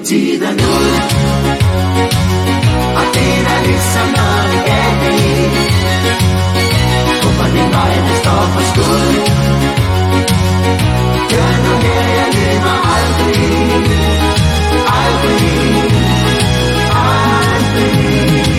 tiden ud. Og det er ligesom noget galt i. Hvorfor din vej, det står for skud. Hør nu her, jeg lever aldrig. Aldrig. Aldrig.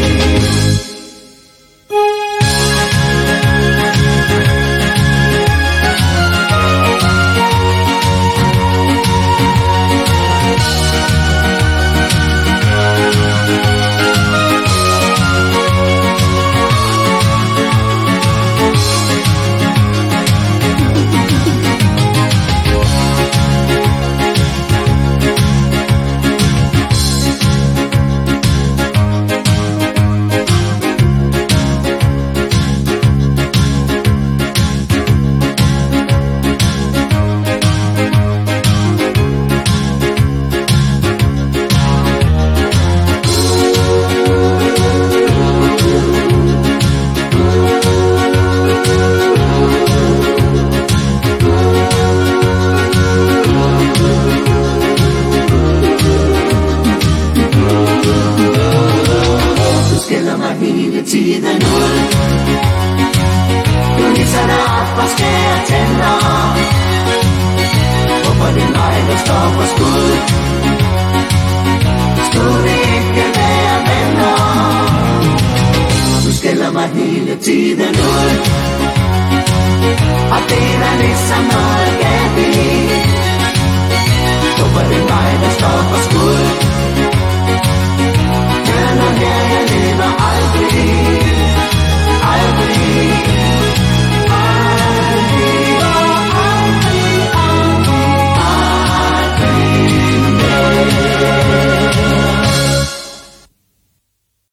Tiden ud. Du hisser dig op og skærer tænder. Hvorfor din vej, der står for skud. Skulle det ikke være venner. Du skælder mig hele tiden ud.